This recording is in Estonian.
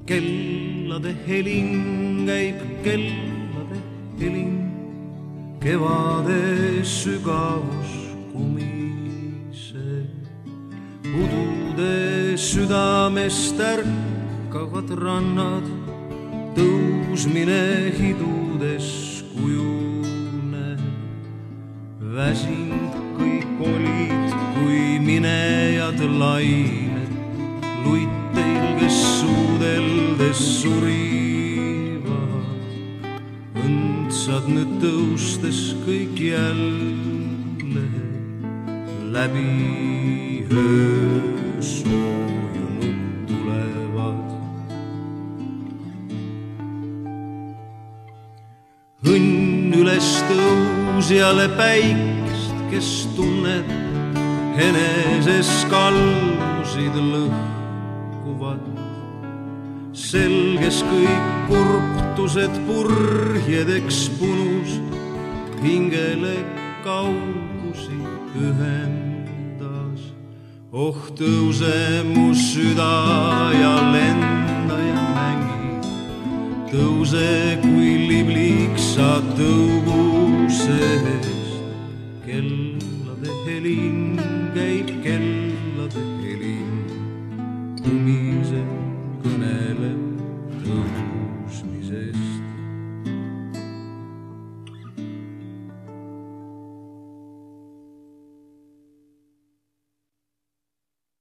Kellade heling käib, kellade heling, kevade sügavus kumiseb. Udude südamest ärkavad rannad, tõusmine hidudes kujuneb. Väsinud kõik olid, kui minejad lained, luiteil, kes suudeldes surivad. Õndsad nüüd tõustes kõik jälle läbi öö soojunud tulevad. Õnn üles tõusjale päikest, kes tunneb eneses kalmusid lõhkuvad. Selges kõik kurptused purjedeks punus, hingele kaugusi ühendas. Oh, tõuse mu süda ja lenda ja mängi, tõuse kui liblik sa tõugusest. Kellade heling